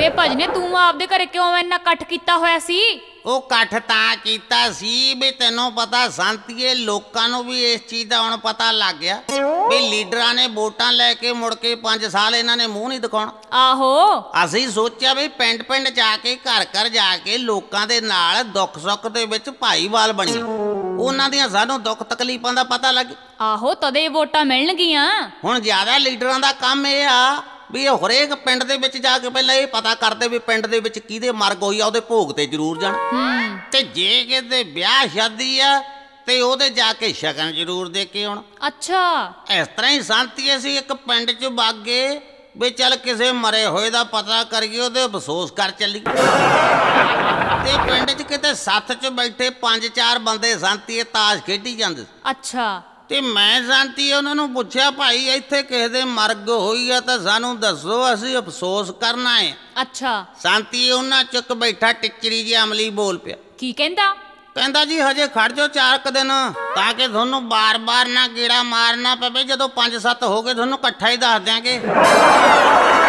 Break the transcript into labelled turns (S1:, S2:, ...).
S1: ਬੇ ਭਜਨੇ ਤੂੰ ਆਪਦੇ ਘਰੇ ਕਿਉਂ ਇੰਨਾ ਇਕੱਠ ਕੀਤਾ ਹੋਇਆ ਸੀ?
S2: ਉਹ ਇਕੱਠ ਤਾਂ ਕੀਤਾ ਸੀ ਵੀ ਤੈਨੂੰ ਪਤਾ ਸੰਤੀਏ, ਲੋਕਾਂ ਨੂੰ ਵੀ ਇਸ ਚੀਜ਼ ਦਾ ਹੁਣ ਪਤਾ ਲੱਗ ਗਿਆ ਵੀ ਲੀਡਰਾਂ ਨੇ ਵੋਟਾਂ ਲੈ ਕੇ ਮੁੜ ਕੇ 5 ਸਾਲ ਇਹਨਾਂ ਨੇ ਮੂੰਹ ਨਹੀਂ ਦਿਖਾਉਣਾ।
S1: ਆਹੋ,
S2: ਅਸੀਂ ਸੋਚਿਆ ਵੀ ਪਿੰਡ ਪਿੰਡ ਜਾ ਕੇ ਘਰ ਘਰ ਜਾ ਕੇ ਲੋਕਾਂ ਦੇ ਨਾਲ ਦੁੱਖ ਸੁੱਖ ਦੇ ਵਿੱਚ ਭਾਈਵਾਲ ਬਣੀਏ, ਉਹਨਾਂ ਦੀਆਂ ਸਾਨੂੰ ਦੁੱਖ ਤਕਲੀਫਾਂ ਦਾ ਪਤਾ ਲੱਗੇ।
S1: ਆਹੋ ਤਦੇ ਵੋਟਾਂ ਮਿਲਣਗੀਆਂ।
S2: ਹੁਣ ਜ਼ਿਆਦਾ ਲੀਡਰਾਂ ਦਾ ਕੰਮ ਇਹ ਆ ਵੀ ਇਹ ਹਰੇਕ ਪਿੰਡ ਦੇ ਵਿੱਚ ਜਾ ਕੇ ਪਹਿਲਾਂ ਇਹ ਪਤਾ ਕਰਦੇ ਵੀ ਪਿੰਡ ਦੇ ਵਿੱਚ ਕਿਹਦੇ ਮਰਗ ਹੋਈ ਆ, ਉਹਦੇ ਭੋਗ ਤੇ ਜ਼ਰੂਰ ਜਾਣਾ, ਤੇ ਜੇ ਕਿਤੇ ਵਿਆਹ ਸ਼ਾਦੀ ਆ ਤੇ ਉਹਦੇ ਜਾ ਕੇ ਸ਼ਗਨ ਜ਼ਰੂਰ ਦੇ ਕੇ ਆਉਣਾ।
S1: ਅੱਛਾ,
S2: ਇਸ ਤਰ੍ਹਾਂ ਹੀ ਸੰਤੀ ਅਸੀਂ ਇੱਕ ਪਿੰਡ 'ਚ ਬਾਗੇ ਵੀ ਚੱਲ ਕਿਸੇ ਮਰੇ ਹੋਏ ਦਾ ਪਤਾ ਕਰੀਏ, ਉਹਦੇ ਅਫਸੋਸ ਕਰ ਚੱਲੀਏ। ਤੇ ਪਿੰਡ 'ਚ ਕਿਤੇ ਸੱਥ 'ਚ ਬੈਠੇ 5-4 ਬੰਦੇ ਸੰਤੀ ਤਾਸ਼ ਖੇਡੀ ਜਾਂਦੇ।
S1: ਅੱਛਾ,
S2: ਤੇ ਮੈਂ ਸੰਤੀ ਉਹਨਾਂ ਨੂੰ ਪੁੱਛਿਆ, ਭਾਈ ਇੱਥੇ ਕਿਸੇ ਦੇ ਮਰਗ ਹੋਈ ਆ ਤਾਂ ਸਾਨੂੰ ਦੱਸੋ, ਅਸੀਂ ਅਫਸੋਸ ਕਰਨਾ ਹੈ।
S1: ਅੱਛਾ,
S2: ਸੰਤੀ ਉਹਨਾਂ ਚੁੱਕ ਬੈਠਾ ਟਿੱਚਰੀ ਜਿਹੀ ਅਮਲੀ ਬੋਲ ਪਿਆ।
S1: ਕੀ ਕਹਿੰਦਾ?
S2: ਕਹਿੰਦਾ ਜੀ ਹਜੇ ਖੜ ਜਾਓ 4 ਦਿਨ, ਤਾਂ ਕਿ ਤੁਹਾਨੂੰ ਬਾਰ-ਬਾਰ ਨਾ ਗੇੜਾ ਮਾਰਨਾ ਪਵੇ। ਜਦੋਂ 5-7 ਹੋ ਗਏ ਤੁਹਾਨੂੰ ਇਕੱਠਾ ਹੀ ਦੱਸ ਦਿਆਂਗੇ।